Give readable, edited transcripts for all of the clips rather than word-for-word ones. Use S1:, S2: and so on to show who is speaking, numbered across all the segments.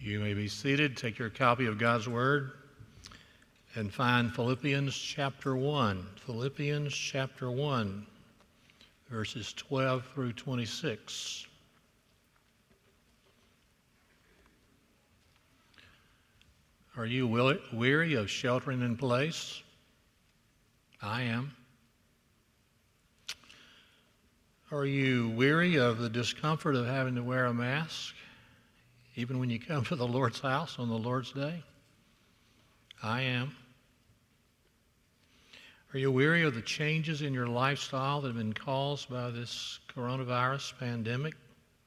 S1: You may be seated. Take your copy of God's Word and find Philippians chapter 1. Philippians chapter 1, verses 12 through 26. Are you weary of sheltering in place? I am. Are you weary of the discomfort of having to wear a mask, even when you come to the Lord's house on the Lord's Day? I am. Are you weary of the changes in your lifestyle that have been caused by this coronavirus pandemic?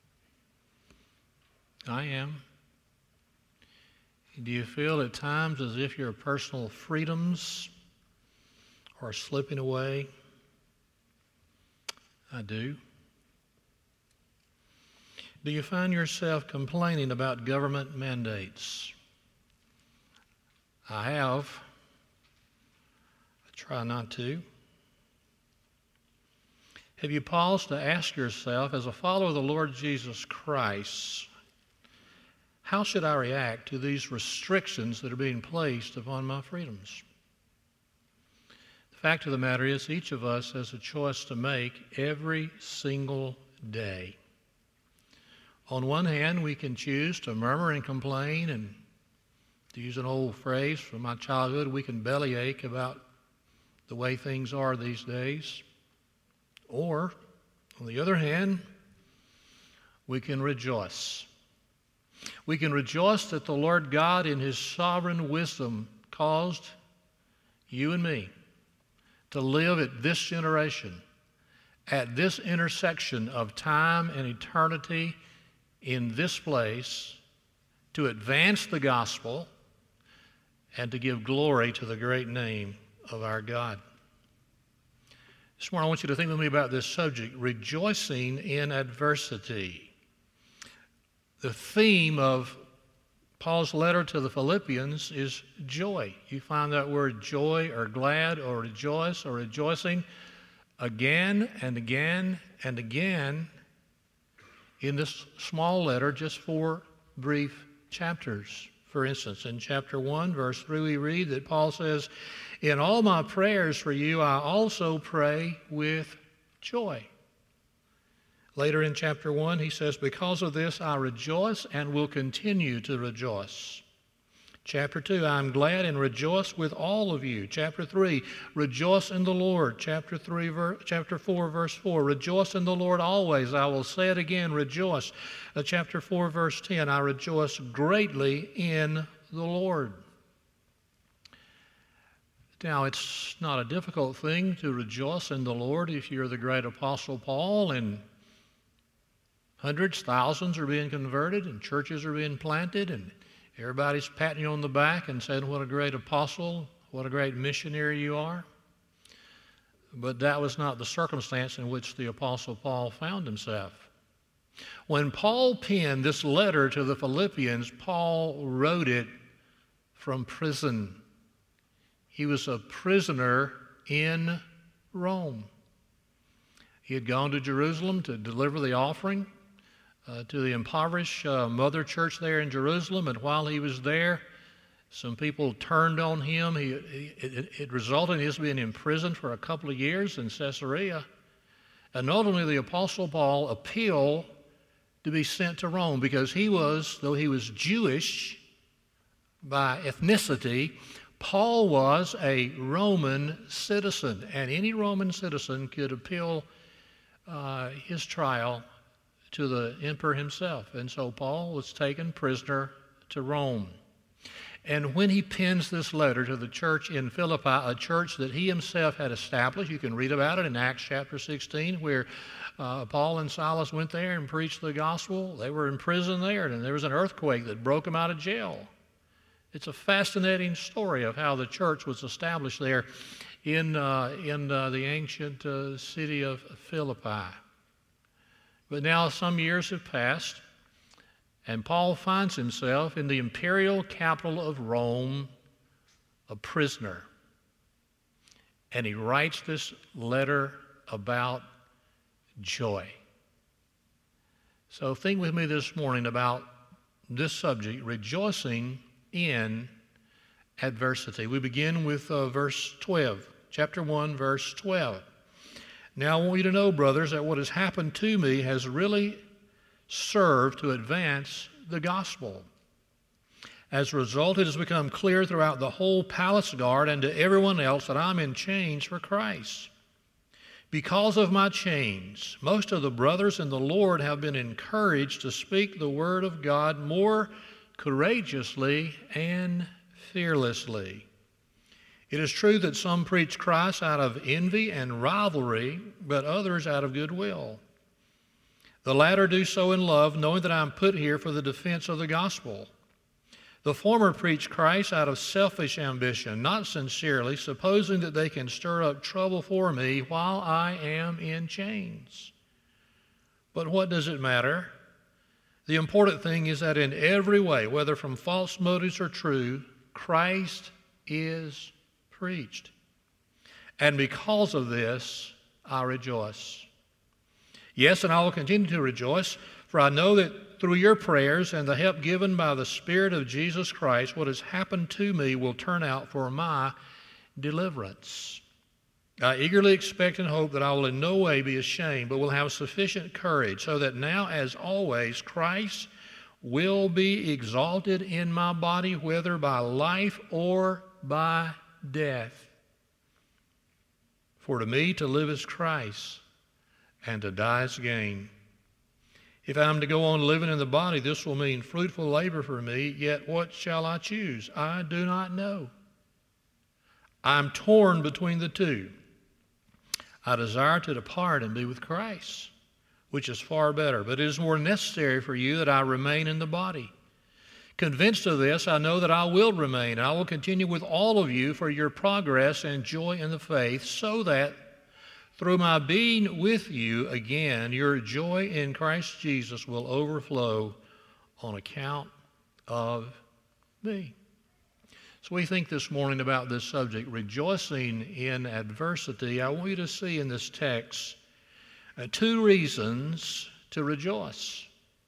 S1: I am. Do you feel at times as if your personal freedoms are slipping away? I do. Do you find yourself complaining about government mandates? I have. I try not to. Have you paused to ask yourself, as a follower of the Lord Jesus Christ, how should I react to these restrictions that are being placed upon my freedoms? The fact of the matter is, each of us has a choice to make every single day. On one hand, we can choose to murmur and complain, and to use an old phrase from my childhood, we can bellyache about the way things are these days. Or, on the other hand, we can rejoice. We can rejoice that the Lord God in His sovereign wisdom caused you and me to live at this generation, at this intersection of time and eternity in this place, to advance the gospel and to give glory to the great name of our God. This morning I want you to think with me about this subject, rejoicing in adversity. The theme of Paul's letter to the Philippians is joy. You find that word joy or glad or rejoice or rejoicing again and again and again in this small letter, just 4 brief chapters. For instance, in chapter 1, verse 3, we read that Paul says, "In all my prayers for you, I also pray with joy." Later in chapter 1, he says, "Because of this I rejoice and will continue to rejoice." Chapter 2, "I'm glad and rejoice with all of you." Chapter 3, "Rejoice in the Lord." Chapter 4, verse 4, "Rejoice in the Lord always. I will say it again, rejoice." Chapter 4, verse 10, "I rejoice greatly in the Lord." Now, it's not a difficult thing to rejoice in the Lord if you're the great Apostle Paul, and hundreds, thousands are being converted, and churches are being planted, and everybody's patting you on the back and saying, "What a great apostle, what a great missionary you are." But that was not the circumstance in which the Apostle Paul found himself. When Paul penned this letter to the Philippians, Paul wrote it from prison. He was a prisoner in Rome. He had gone to Jerusalem to deliver the offering to the impoverished mother church there in Jerusalem, and while he was there, some people turned on him. It resulted in his being imprisoned for a couple of years in Caesarea. And ultimately, the Apostle Paul appealed to be sent to Rome because though he was Jewish by ethnicity, Paul was a Roman citizen, and any Roman citizen could appeal his trial to the emperor himself. And so Paul was taken prisoner to Rome. And when he pens this letter to the church in Philippi, a church that he himself had established, you can read about it in Acts chapter 16, where Paul and Silas went there and preached the gospel. They were in prison there, and there was an earthquake that broke them out of jail. It's a fascinating story of how the church was established there in the ancient city of Philippi. But now some years have passed, and Paul finds himself in the imperial capital of Rome, a prisoner. And he writes this letter about joy. So think with me this morning about this subject, rejoicing in adversity. We begin with verse 12, chapter 1, verse 12. Now I want you to know, brothers, that what has happened to me has really served to advance the gospel. As a result, it has become clear throughout the whole palace guard and to everyone else that I'm in chains for Christ. Because of my chains, most of the brothers in the Lord have been encouraged to speak the word of God more courageously and fearlessly. It is true that some preach Christ out of envy and rivalry, but others out of goodwill. The latter do so in love, knowing that I am put here for the defense of the gospel. The former preach Christ out of selfish ambition, not sincerely, supposing that they can stir up trouble for me while I am in chains. But what does it matter? The important thing is that in every way, whether from false motives or true, Christ is preached. And because of this, I rejoice. Yes, and I will continue to rejoice, for I know that through your prayers and the help given by the Spirit of Jesus Christ, what has happened to me will turn out for my deliverance. I eagerly expect and hope that I will in no way be ashamed, but will have sufficient courage, so that now, as always, Christ will be exalted in my body, whether by life or by death. For to me to live is Christ, and to die is gain. If I am to go on living in the body, this will mean fruitful labor for me, yet what shall I choose? I do not know. I am torn between the two. I desire to depart and be with Christ, which is far better, but it is more necessary for you that I remain in the body. Convinced of this, I know that I will remain, and I will continue with all of you for your progress and joy in the faith, so that through my being with you again, your joy in Christ Jesus will overflow on account of me. So we think this morning about this subject, rejoicing in adversity. I want you to see in this text two reasons to rejoice,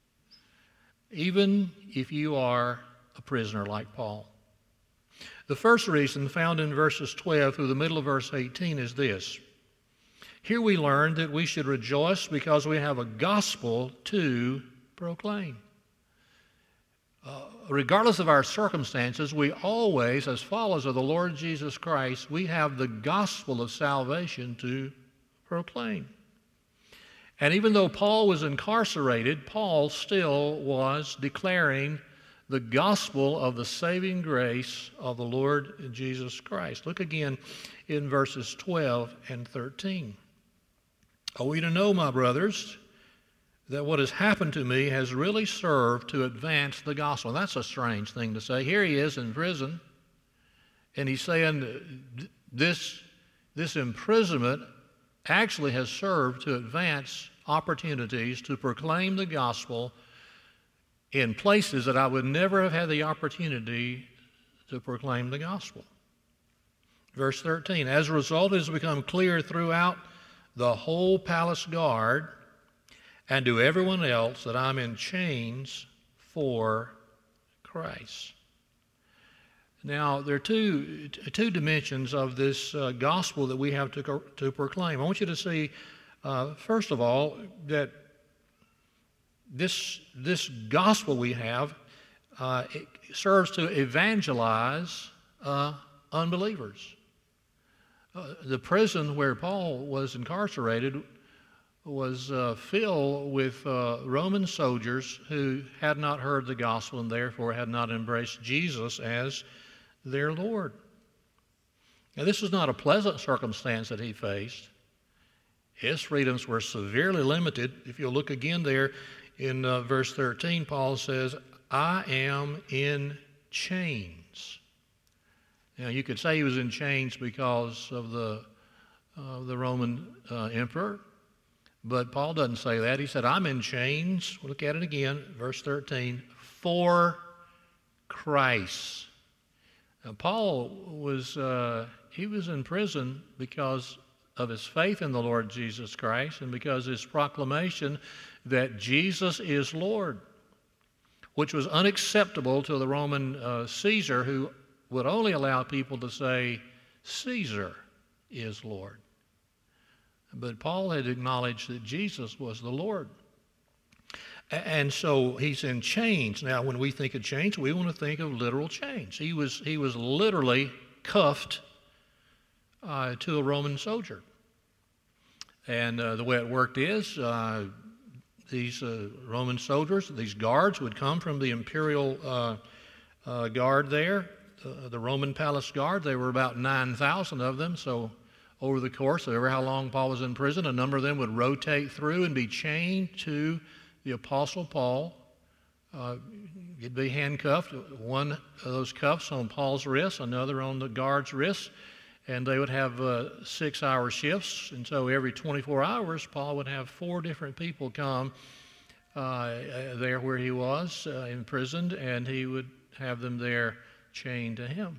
S1: even if you are a prisoner like Paul. The first reason, found in verses 12 through the middle of verse 18, is this. Here we learn that we should rejoice because we have a gospel to proclaim. Regardless of our circumstances, we always, as followers of the Lord Jesus Christ, we have the gospel of salvation to proclaim. And even though Paul was incarcerated, Paul still was declaring the gospel of the saving grace of the Lord Jesus Christ. Look again in verses 12 and 13. I want you to know, my brothers, that what has happened to me has really served to advance the gospel. And that's a strange thing to say. Here he is in prison, and he's saying this imprisonment actually has served to advance opportunities to proclaim the gospel in places that I would never have had the opportunity to proclaim the gospel. Verse 13, as a result, it has become clear throughout the whole palace guard and to everyone else that I'm in chains for Christ. Now, there are two dimensions of this gospel that we have to proclaim. I want you to see, first of all, that this gospel we have it serves to evangelize unbelievers. The prison where Paul was incarcerated was filled with Roman soldiers who had not heard the gospel and therefore had not embraced Jesus as their Lord. Now, this was not a pleasant circumstance that he faced. His freedoms were severely limited. If you'll look again there in verse 13, Paul says, I am in chains. Now, you could say he was in chains because of the Roman emperor, but Paul doesn't say that. He said, I'm in chains. Look at it again, verse 13, for Christ. Now, Paul was in prison because of his faith in the Lord Jesus Christ and because of his proclamation that Jesus is Lord. which was unacceptable to the Roman Caesar, who would only allow people to say, Caesar is Lord. But Paul had acknowledged that Jesus was the Lord. And so he's in chains. Now, when we think of chains, we want to think of literal chains. He was literally cuffed to a Roman soldier. And the way it worked is these Roman soldiers, these guards, would come from the imperial guard there, the Roman palace guard. There were about 9,000 of them. So over the course of ever how long Paul was in prison, a number of them would rotate through and be chained to the Apostle Paul. He'd be handcuffed, one of those cuffs on Paul's wrist, another on the guard's wrist, and they would have 6-hour shifts. And so every 24 hours, Paul would have 4 different people come there where he was imprisoned, and he would have them there chained to him.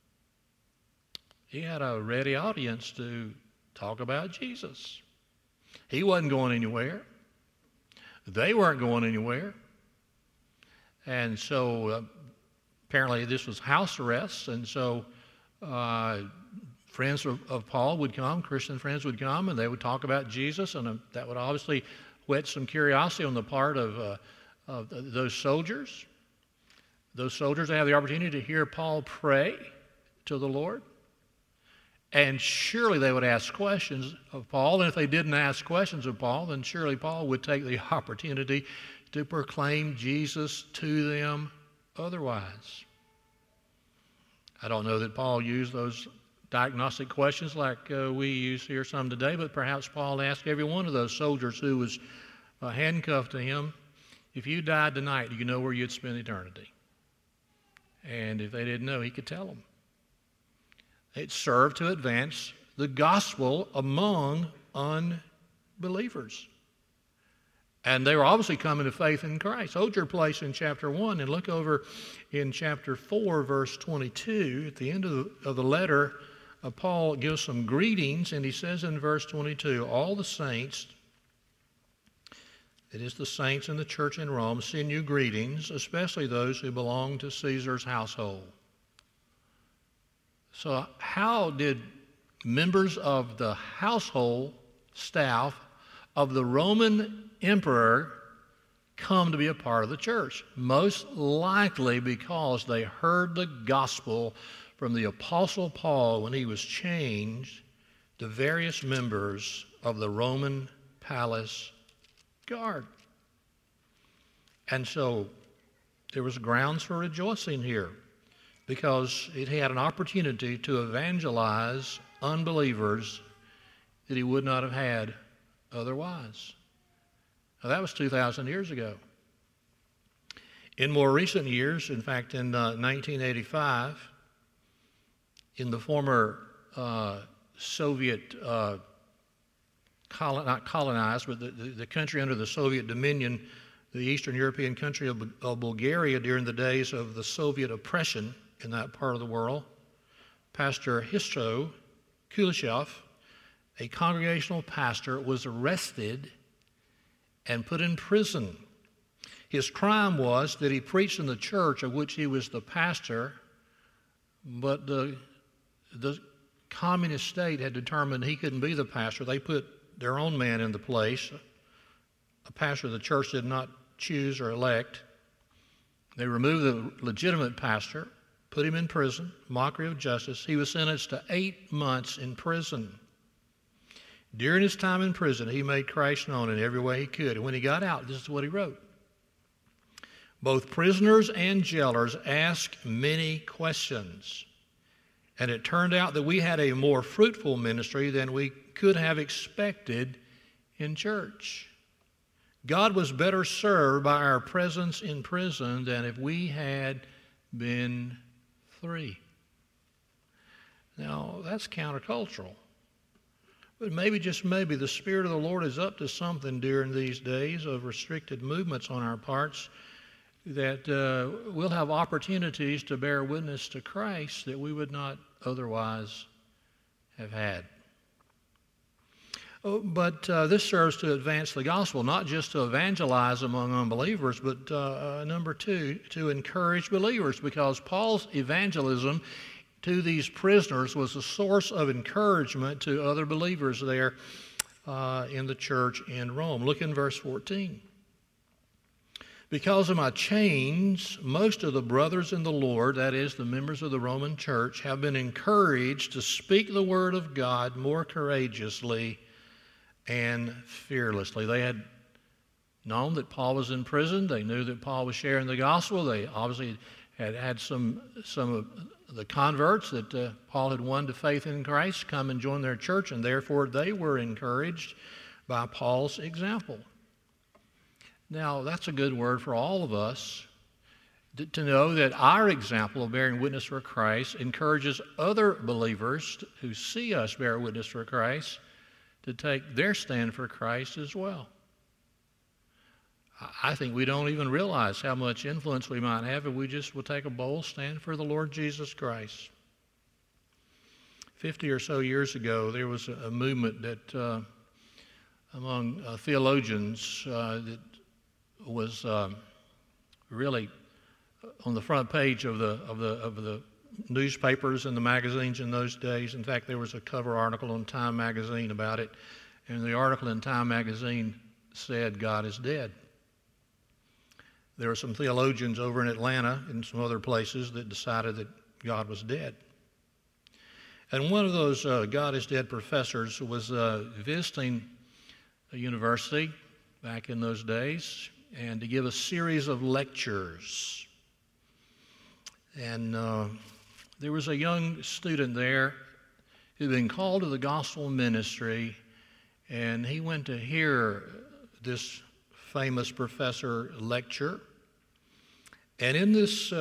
S1: He had a ready audience to talk about Jesus. He wasn't going anywhere. They weren't going anywhere. And so apparently this was house arrest, and so friends of Paul would come, Christian friends would come, and they would talk about Jesus, and that would obviously whet some curiosity on the part of those soldiers. Those soldiers have the opportunity to hear Paul pray to the Lord. And surely they would ask questions of Paul. And if they didn't ask questions of Paul, then surely Paul would take the opportunity to proclaim Jesus to them otherwise. I don't know that Paul used those diagnostic questions like we use here some today, but perhaps Paul asked every one of those soldiers who was handcuffed to him, if you died tonight, do you know where you'd spend eternity? And if they didn't know, he could tell them. It served to advance the gospel among unbelievers. And they were obviously coming to faith in Christ. Hold your place in chapter 1 and look over in chapter 4, verse 22. At the end of the letter, Paul gives some greetings, and he says in verse 22, all the saints, it is the saints in the church in Rome, send you greetings, especially those who belong to Caesar's household. So how did members of the household staff of the Roman emperor come to be a part of the church? Most likely because they heard the gospel from the Apostle Paul when he was changed to various members of the Roman palace guard. And so there was grounds for rejoicing here, because he had an opportunity to evangelize unbelievers that he would not have had otherwise. Now, that was 2,000 years ago. In more recent years, in fact, in 1985, in the former Soviet, not colonized, but the country under the Soviet dominion, the Eastern European country of Bulgaria during the days of the Soviet oppression in that part of the world, Pastor Hristo Kuleshov, a congregational pastor, was arrested and put in prison. His crime was that he preached in the church of which he was the pastor, but the communist state had determined he couldn't be the pastor. They put their own man in the place, a pastor the church did not choose or elect. They removed the legitimate pastor, put him in prison, mockery of justice. He was sentenced to 8 months in prison. During his time in prison, he made Christ known in every way he could. And when he got out, this is what he wrote. Both prisoners and jailers asked many questions, and it turned out that we had a more fruitful ministry than we could have expected in church. God was better served by our presence in prison than if we had been free. Now, that's countercultural. But maybe, just maybe, the Spirit of the Lord is up to something during these days of restricted movements on our parts, that we'll have opportunities to bear witness to Christ that we would not otherwise have had. But this serves to advance the gospel, not just to evangelize among unbelievers, but number two, to encourage believers, because Paul's evangelism to these prisoners was a source of encouragement to other believers there in the church in Rome. Look in verse 14. Because of my chains, most of the brothers in the Lord, that is, the members of the Roman church, have been encouraged to speak the word of God more courageously and fearlessly. They had known that Paul was in prison. They knew that Paul was sharing the gospel. They obviously had some of the converts that Paul had won to faith in Christ come and join their church, and therefore they were encouraged by Paul's example. Now, that's a good word for all of us to know that our example of bearing witness for Christ encourages other believers who see us bear witness for Christ to take their stand for Christ as well. I think we don't even realize how much influence we might have if we just will take a bold stand for the Lord Jesus Christ. 50 or so years ago, there was a movement that among theologians that was really on the front page of the newspapers and the magazines in those days. In fact, there was a cover article on Time magazine about it, and the article in Time magazine said, "God is dead." There were some theologians over in Atlanta and some other places that decided that God was dead. And one of those God is dead professors was visiting a university back in those days and to give a series of lectures. And there was a young student there who'd been called to the gospel ministry, and he went to hear this famous professor lecture. And in this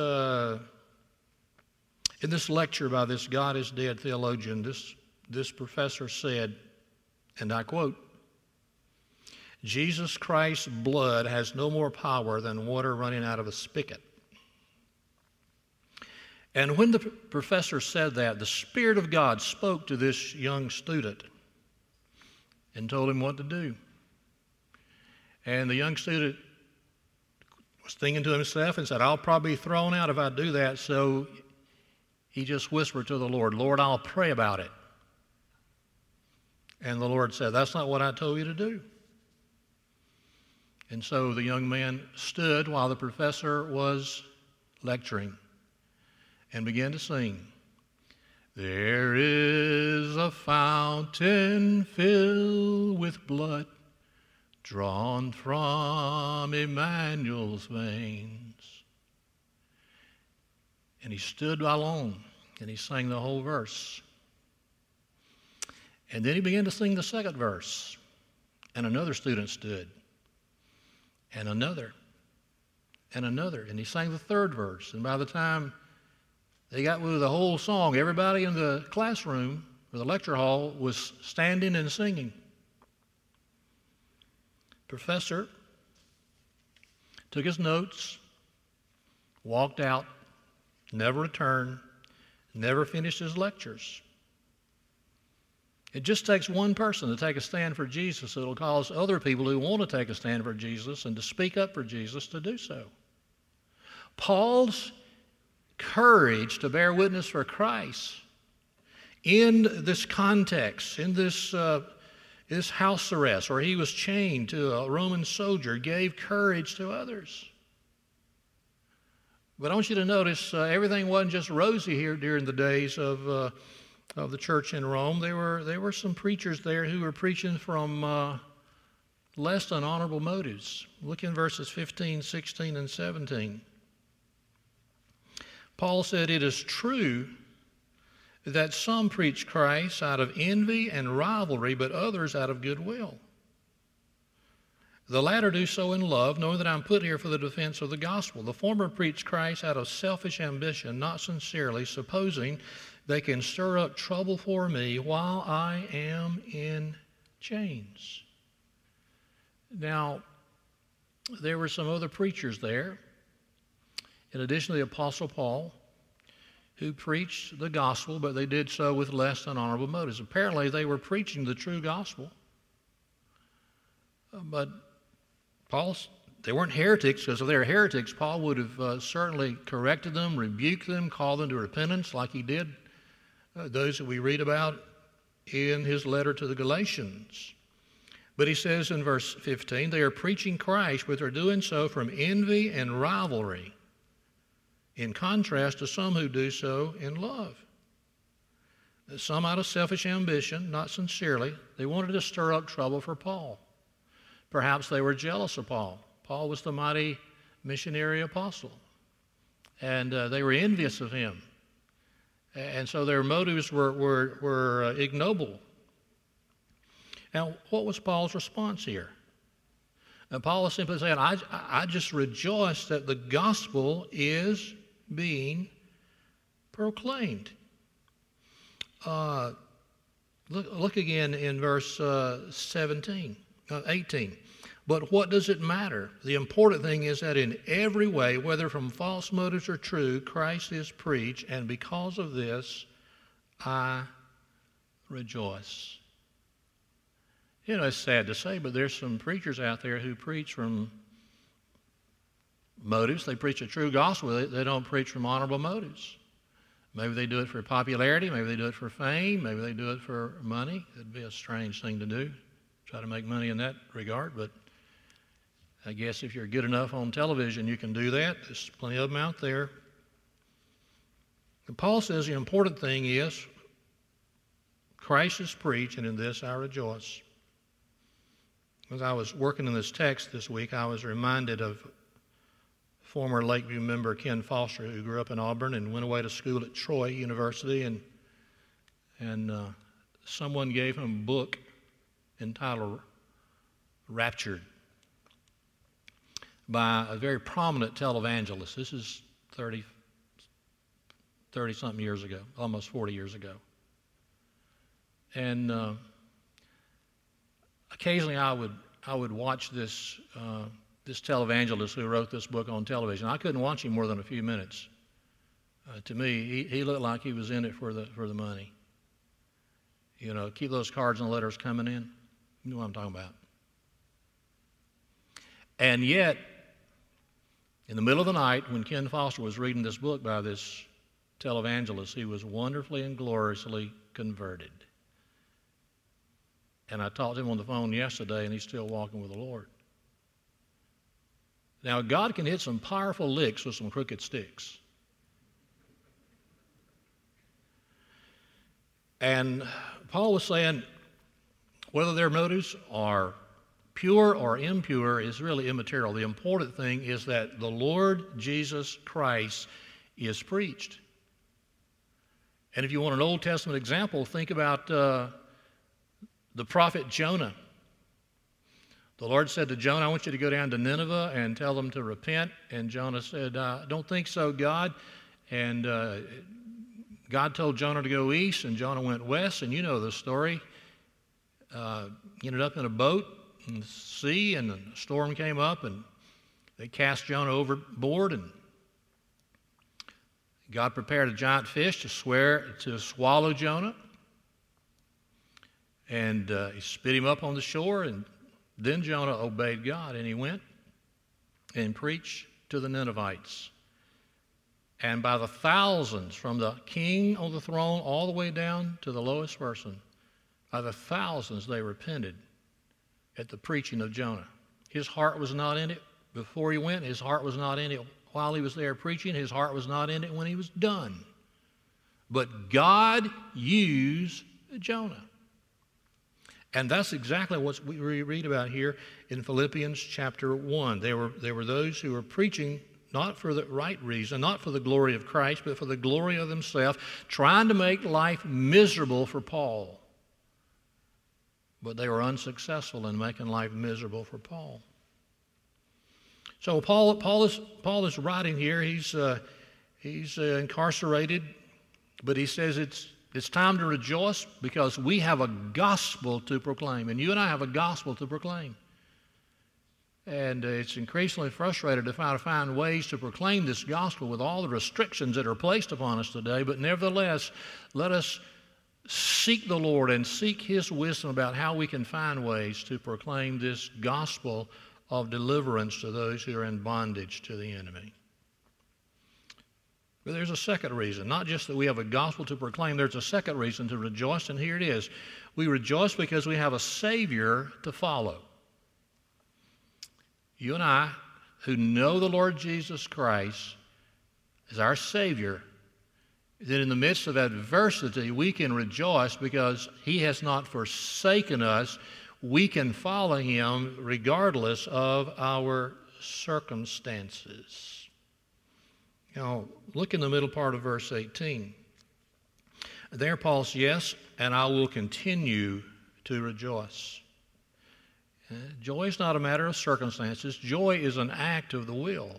S1: lecture by this God is dead theologian, this professor said, and I quote, "Jesus Christ's blood has no more power than water running out of a spigot." And when the professor said that, the Spirit of God spoke to this young student and told him what to do. And the young student was thinking to himself and said, "I'll probably be thrown out if I do that." So he just whispered to the Lord, "Lord, I'll pray about it." And the Lord said, "That's not what I told you to do." And so the young man stood while the professor was lecturing and began to sing, "There is a fountain filled with blood, drawn from Emmanuel's veins." And he stood alone, and he sang the whole verse. And then he began to sing the second verse, and another student stood, and another, and he sang the third verse. And by the time they got through the whole song, everybody in the classroom or the lecture hall was standing and singing. Professor took his notes, walked out, never returned, never finished his lectures. It just takes one person to take a stand for Jesus. It'll cause other people who want to take a stand for Jesus and to speak up for Jesus to do so. Paul's courage to bear witness for Christ in this context, in this house arrest where he was chained to a Roman soldier, gave courage to others. But I want you to notice everything wasn't just rosy here during the days of the church in Rome. There were some preachers there who were preaching from less than honorable motives. Look in verses 15, 16, and 17. Paul said, "It is true that some preach Christ out of envy and rivalry, but others out of goodwill. The latter do so in love, knowing that I am put here for the defense of the gospel. The former preach Christ out of selfish ambition, not sincerely, supposing they can stir up trouble for me while I am in chains." Now, there were some other preachers there, in addition to the Apostle Paul, who preached the gospel, but they did so with less than honorable motives. Apparently, they were preaching the true gospel, But they weren't heretics, because if they were heretics, Paul would have certainly corrected them, rebuked them, called them to repentance like he did those that we read about in his letter to the Galatians. But he says in verse 15, they are preaching Christ, but they're doing so from envy and rivalry, in contrast to some who do so in love. Some out of selfish ambition, not sincerely. They wanted to stir up trouble for Paul. Perhaps they were jealous of Paul. Paul was the mighty missionary apostle, and they were envious of him. And so their motives were ignoble. Now, what was Paul's response here? Paul is simply saying, I just rejoice that the gospel is being proclaimed. Look again in verse 18. But what does it matter? The important thing is that in every way, whether from false motives or true, Christ is preached, and because of this, I rejoice. You know, it's sad to say, but there's some preachers out there who preach from motives. They preach a true gospel. They don't preach from honorable motives. Maybe they do it for popularity. Maybe they do it for fame. Maybe they do it for money. It'd be a strange thing to do, try to make money in that regard. But I guess if you're good enough on television, you can do that. There's plenty of them out there. And Paul says the important thing is Christ is preached, and in this I rejoice. As I was working in this text this week, I was reminded of former Lakeview member Ken Foster, who grew up in Auburn and went away to school at Troy University, and someone gave him a book entitled Raptured by a very prominent televangelist. This is 30-something years ago, almost 40 years ago. And occasionally I would watch this televangelist who wrote this book on television. I couldn't watch him more than a few minutes. To me, he looked like he was in it for the money. You know, keep those cards and letters coming in. You know what I'm talking about. And yet, in the middle of the night, when Ken Foster was reading this book by this televangelist, he was wonderfully and gloriously converted. And I talked to him on the phone yesterday, and he's still walking with the Lord. Now, God can hit some powerful licks with some crooked sticks. And Paul was saying, whether their motives are pure or impure is really immaterial. The important thing is that the Lord Jesus Christ is preached. And if you want an Old Testament example, think about the prophet Jonah. The Lord said to Jonah, I want you to go down to Nineveh and tell them to repent. And Jonah said, I don't think so, God. And God told Jonah to go east, and Jonah went west. And you know the story. He ended up in a boat in the sea, and a storm came up, and they cast Jonah overboard. And God prepared a giant fish to swallow Jonah. And he spit him up on the shore, and then Jonah obeyed God, and he went and preached to the Ninevites. And by the thousands, from the king on the throne all the way down to the lowest person, by the thousands they repented at the preaching of Jonah. His heart was not in it before he went. His heart was not in it while he was there preaching. His heart was not in it when he was done. But God used Jonah. And that's exactly what we read about here in Philippians chapter 1. There were those who were preaching not for the right reason, not for the glory of Christ, but for the glory of themselves, trying to make life miserable for Paul. But they were unsuccessful in making life miserable for Paul. So Paul is writing here. He's incarcerated, but he says it's time to rejoice because we have a gospel to proclaim, and you and I have a gospel to proclaim. And it's increasingly frustrating to try to find ways to proclaim this gospel with all the restrictions that are placed upon us today, but nevertheless, let us seek the Lord and seek His wisdom about how we can find ways to proclaim this gospel of deliverance to those who are in bondage to the enemy. But there's a second reason, not just that we have a gospel to proclaim, there's a second reason to rejoice, and here it is. We rejoice because we have a Savior to follow. You and I, who know the Lord Jesus Christ as our Savior, that in the midst of adversity we can rejoice because He has not forsaken us. We can follow Him regardless of our circumstances. Now, look in the middle part of verse 18. There Paul says, yes, and I will continue to rejoice. Joy is not a matter of circumstances. Joy is an act of the will.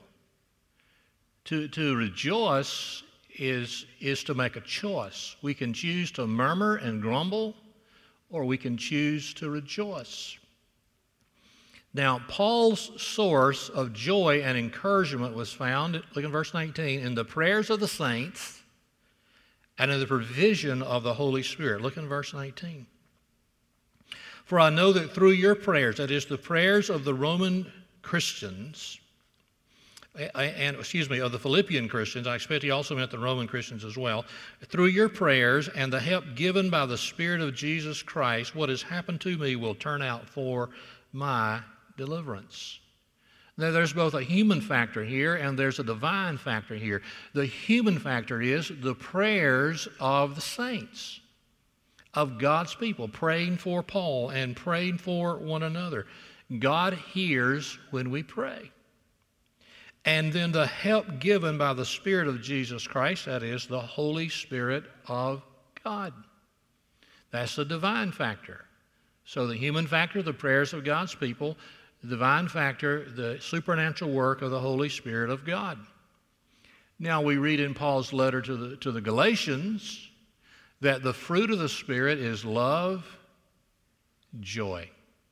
S1: To rejoice is to make a choice. We can choose to murmur and grumble, or we can choose to rejoice. Now, Paul's source of joy and encouragement was found, look in verse 19, in the prayers of the saints and in the provision of the Holy Spirit. Look in verse 19. For I know that through your prayers, that is, the prayers of the Roman Christians, of the Philippian Christians, I expect he also meant the Roman Christians as well, through your prayers and the help given by the Spirit of Jesus Christ, what has happened to me will turn out for my deliverance. Now, there's both a human factor here and there's a divine factor here. The human factor is the prayers of the saints, of God's people, praying for Paul and praying for one another. God hears when we pray. And then the help given by the Spirit of Jesus Christ, that is, the Holy Spirit of God. That's the divine factor. So the human factor, the prayers of God's people; the divine factor, the supernatural work of the Holy Spirit of God. Now we read in Paul's letter to the Galatians that the fruit of the Spirit is love, joy.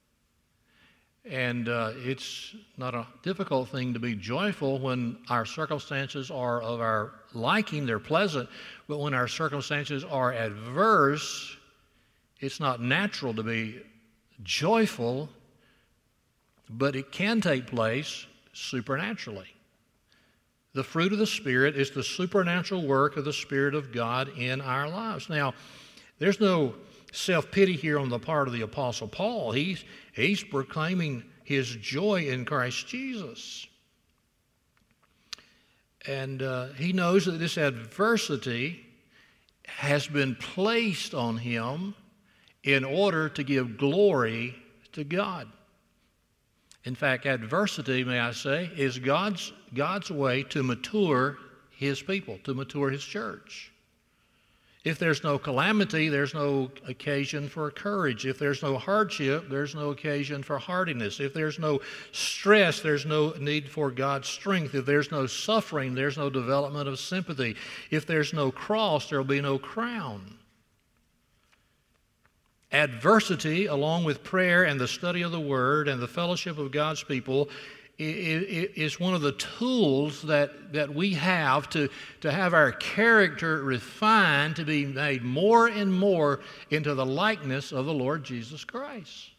S1: And it's not a difficult thing to be joyful when our circumstances are of our liking, they're pleasant, but when our circumstances are adverse, it's not natural to be joyful, but it can take place supernaturally. The fruit of the Spirit is the supernatural work of the Spirit of God in our lives. Now, there's no self-pity here on the part of the Apostle Paul. He's proclaiming his joy in Christ Jesus. And he knows that this adversity has been placed on him in order to give glory to God. In fact, adversity, may I say, is God's way to mature His people, to mature His church. If there's no calamity, there's no occasion for courage. If there's no hardship, there's no occasion for hardiness. If there's no stress, there's no need for God's strength. If there's no suffering, there's no development of sympathy. If there's no cross, there'll be no crown. Adversity, along with prayer and the study of the Word and the fellowship of God's people, is one of the tools that we have to have our character refined to be made more and more into the likeness of the Lord Jesus Christ.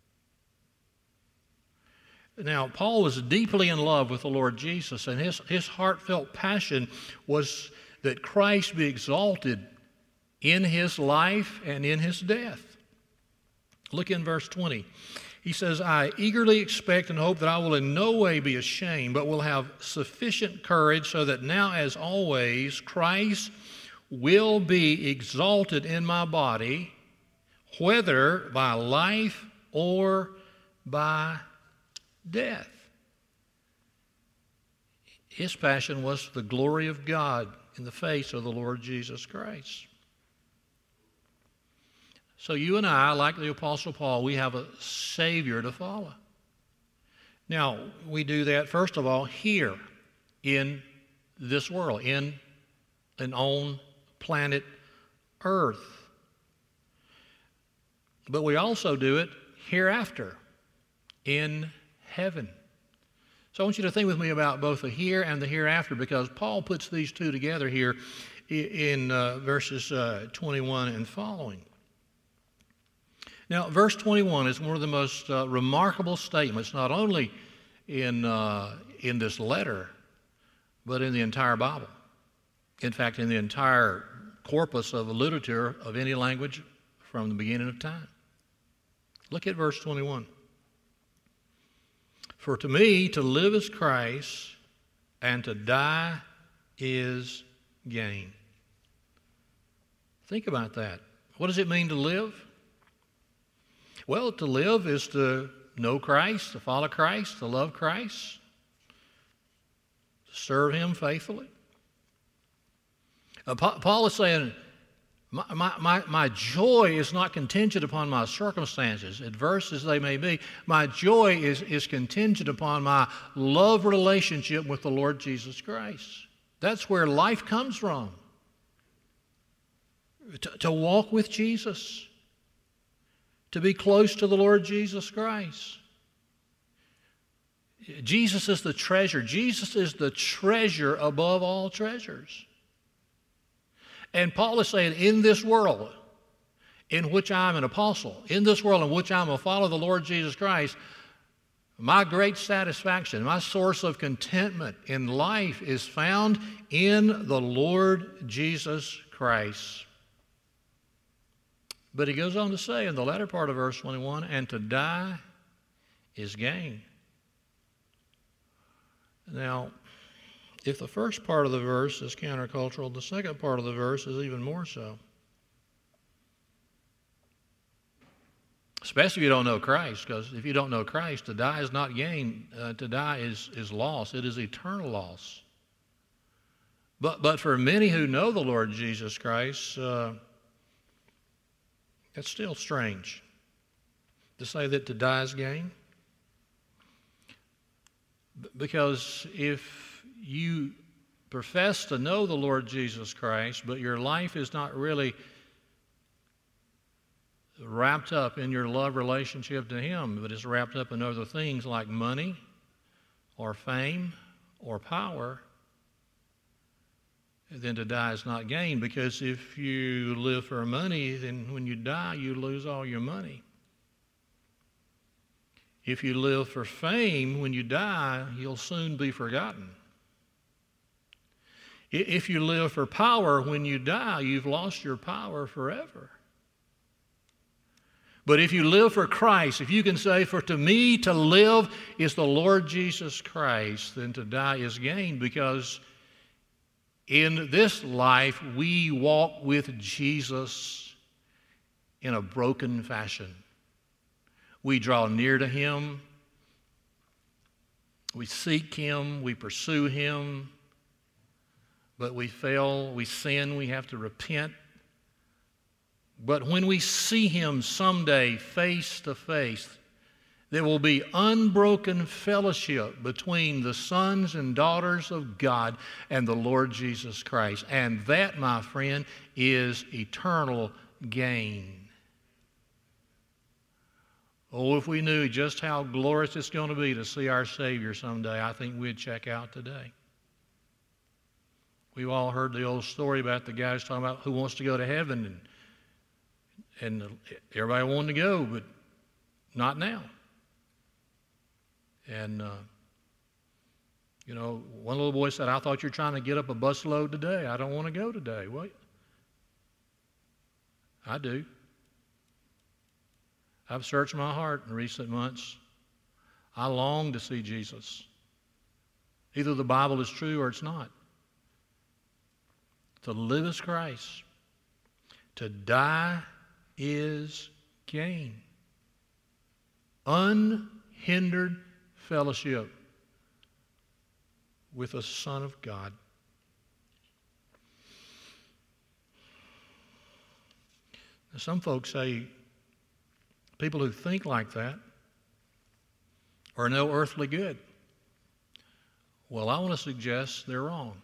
S1: Now, Paul was deeply in love with the Lord Jesus, and his heartfelt passion was that Christ be exalted in His life and in His death. Look in verse 20. He says, I eagerly expect and hope that I will in no way be ashamed, but will have sufficient courage so that now as always Christ will be exalted in my body, whether by life or by death. His passion was for the glory of God in the face of the Lord Jesus Christ. So you and I, like the Apostle Paul, we have a Savior to follow. Now, we do that, first of all, here in this world, on planet Earth. But we also do it hereafter, in heaven. So I want you to think with me about both the here and the hereafter, because Paul puts these two together here in verses 21 and following. Now, verse 21 is one of the most remarkable statements, not only in this letter, but in the entire Bible. In fact, in the entire corpus of the literature of any language from the beginning of time. Look at verse 21. For to me, to live is Christ, and to die is gain. Think about that. What does it mean to live? Well, to live is to know Christ, to follow Christ, to love Christ, to serve Him faithfully. Paul is saying, my joy is not contingent upon my circumstances, adverse as they may be. My joy is contingent upon my love relationship with the Lord Jesus Christ. That's where life comes from. To walk with Jesus. To be close to the Lord Jesus Christ. Jesus is the treasure. Jesus is the treasure above all treasures. And Paul is saying, in this world in which I'm an apostle, in this world in which I'm a follower of the Lord Jesus Christ, my great satisfaction, my source of contentment in life is found in the Lord Jesus Christ. But he goes on to say in the latter part of verse 21, and to die is gain. Now, if the first part of the verse is countercultural, the second part of the verse is even more so. Especially if you don't know Christ, because if you don't know Christ, to die is not gain. To die is loss. It is eternal loss. But for many who know the Lord Jesus Christ, it's still strange to say that to die is gain. Because if you profess to know the Lord Jesus Christ, but your life is not really wrapped up in your love relationship to Him, but is wrapped up in other things like money or fame or power, then to die is not gain. Because if you live for money, then when you die, you lose all your money. If you live for fame, when you die, you'll soon be forgotten. If you live for power, when you die, you've lost your power forever. But if you live for Christ, if you can say, for to me to live is the Lord Jesus Christ, then to die is gain, because in this life we walk with Jesus in a broken fashion. We draw near to Him, we seek Him, we pursue Him, but we fail, we sin, we have to repent. But when we see Him someday face to face, there will be unbroken fellowship between the sons and daughters of God and the Lord Jesus Christ. And that, my friend, is eternal gain. Oh, if we knew just how glorious it's going to be to see our Savior someday, I think we'd check out today. We've all heard the old story about the guys talking about who wants to go to heaven, and everybody wanted to go, but not now. And, one little boy said, I thought you're trying to get up a busload today. I don't want to go today. Well, I do. I've searched my heart in recent months. I long to see Jesus. Either the Bible is true or it's not. To live is Christ. To die is gain. Unhindered fellowship with the Son of God. Now, some folks say people who think like that are no earthly good. Well, I want to suggest they're wrong.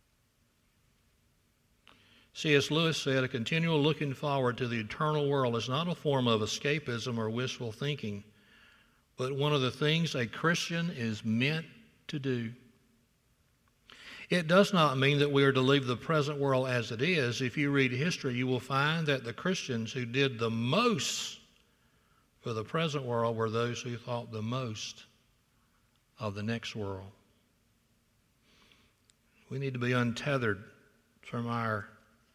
S1: C.S. Lewis said, a continual looking forward to the eternal world is not a form of escapism or wishful thinking, but one of the things a Christian is meant to do. It does not mean that we are to leave the present world as it is. If you read history, you will find that the Christians who did the most for the present world were those who thought the most of the next world. We need to be untethered from our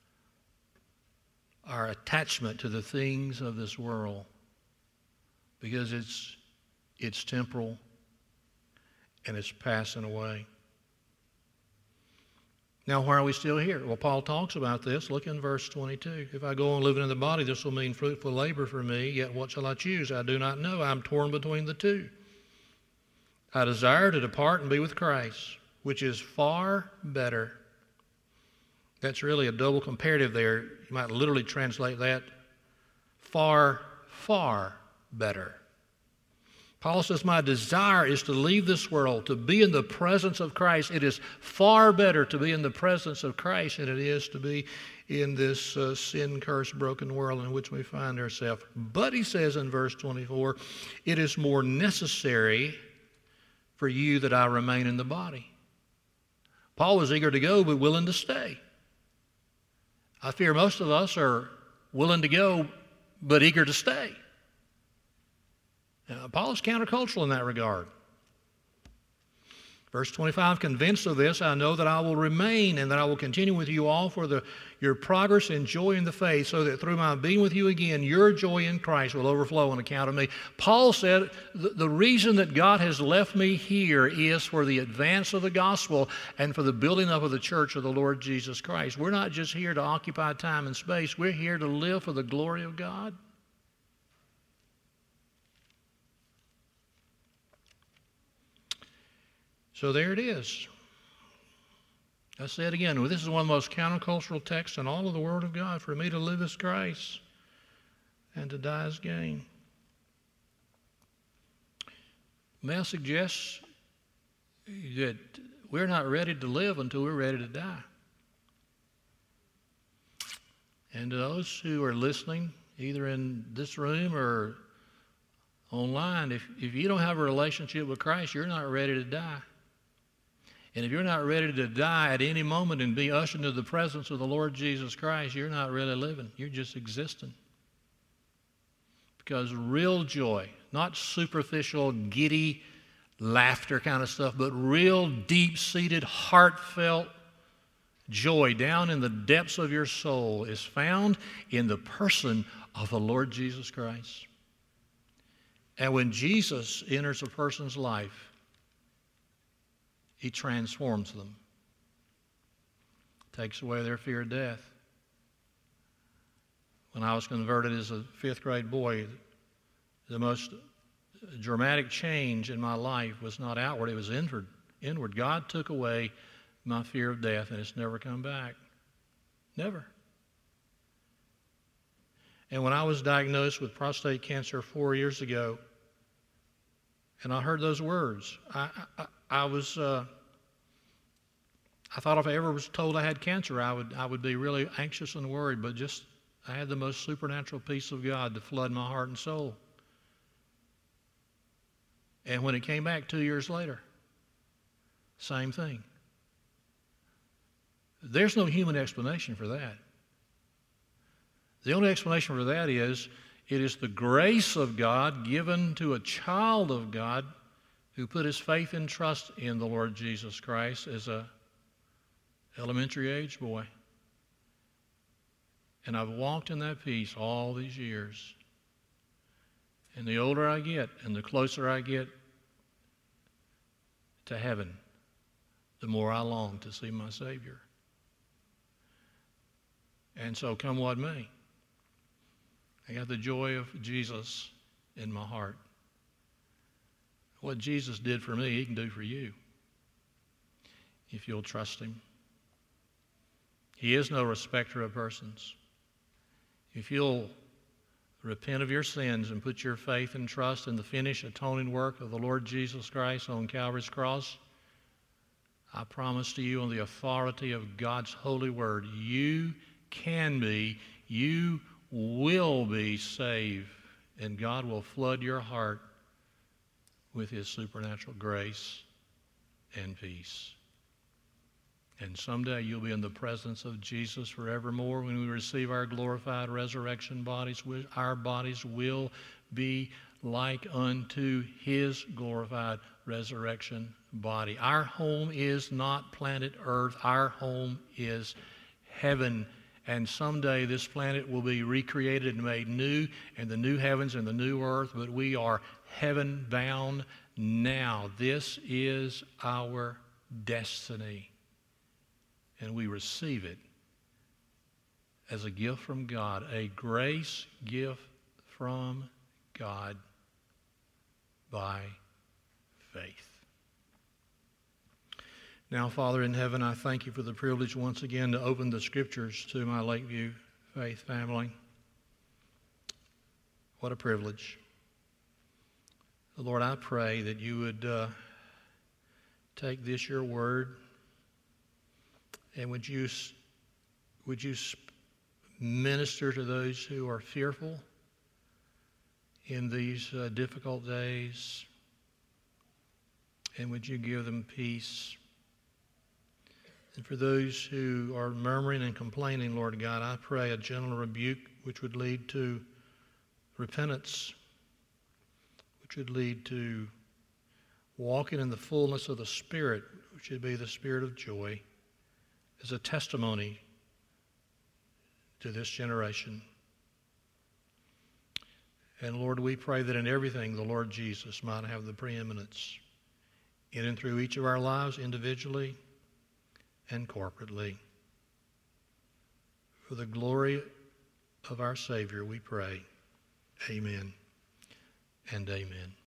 S1: attachment to the things of this world, because it's temporal and it's passing away. Now, why are we still here? Well, Paul talks about this. Look in verse 22. If I go on living in the body, this will mean fruitful labor for me. Yet what shall I choose? I do not know. I'm torn between the two. I desire to depart and be with Christ, which is far better. That's really a double comparative there. You might literally translate that far, far better. Paul says, my desire is to leave this world, to be in the presence of Christ. It is far better to be in the presence of Christ than it is to be in this sin-cursed, broken world in which we find ourselves. But he says in verse 24, it is more necessary for you that I remain in the body. Paul was eager to go, but willing to stay. I fear most of us are willing to go, but eager to stay. Paul is countercultural in that regard. Verse 25, convinced of this, I know that I will remain and that I will continue with you all for your progress and joy in the faith, so that through my being with you again, your joy in Christ will overflow on account of me. Paul said, the reason that God has left me here is for the advance of the gospel and for the building up of the church of the Lord Jesus Christ. We're not just here to occupy time and space. We're here to live for the glory of God. So there it is. I say it again. This is one of the most countercultural texts in all of the Word of God. For me to live as Christ and to die as gain. May I suggest that we're not ready to live until we're ready to die. And to those who are listening, either in this room or online, if you don't have a relationship with Christ, you're not ready to die. And if you're not ready to die at any moment and be ushered into the presence of the Lord Jesus Christ, you're not really living. You're just existing. Because real joy, not superficial, giddy laughter kind of stuff, but real deep-seated, heartfelt joy down in the depths of your soul is found in the person of the Lord Jesus Christ. And when Jesus enters a person's life, He transforms them, takes away their fear of death. When I was converted as a fifth grade boy, the most dramatic change in my life was not outward, it was inward. God took away my fear of death, and it's never come back. Never. And when I was diagnosed with prostate cancer 4 years ago, and I heard those words, I thought if I ever was told I had cancer, I would be really anxious and worried, but just I had the most supernatural peace of God to flood my heart and soul. And when it came back 2 years later, same thing. There's no human explanation for that. The only explanation for that is it is the grace of God given to a child of God who put his faith and trust in the Lord Jesus Christ as a elementary age boy. And I've walked in that peace all these years. And the older I get and the closer I get to heaven, the more I long to see my Savior. And so come what may, I got the joy of Jesus in my heart. What Jesus did for me, He can do for you if you'll trust Him. He is no respecter of persons. If you'll repent of your sins and put your faith and trust in the finished atoning work of the Lord Jesus Christ on Calvary's cross, I promise to you on the authority of God's holy word, you can be, you will be saved, and God will flood your heart with His supernatural grace and peace. And someday you'll be in the presence of Jesus forevermore when we receive our glorified resurrection bodies. Our bodies will be like unto his glorified resurrection body. Our home is not planet Earth. Our home is heaven. And someday this planet will be recreated and made new, and the new heavens and the new earth, but we are heaven bound now. This is our destiny. And we receive it as a gift from God, a grace gift from God by faith. Now, Father in heaven, I thank you for the privilege once again to open the Scriptures to my Lakeview Faith family. What a privilege. Lord, I pray that you would take this, your word, and would you minister to those who are fearful in these difficult days, and would you give them peace? And for those who are murmuring and complaining, Lord God, I pray a gentle rebuke which would lead to repentance, which would lead to walking in the fullness of the Spirit, which would be the Spirit of joy, as a testimony to this generation. And Lord, we pray that in everything the Lord Jesus might have the preeminence in and through each of our lives individually and corporately. For the glory of our Savior we pray. Amen and amen.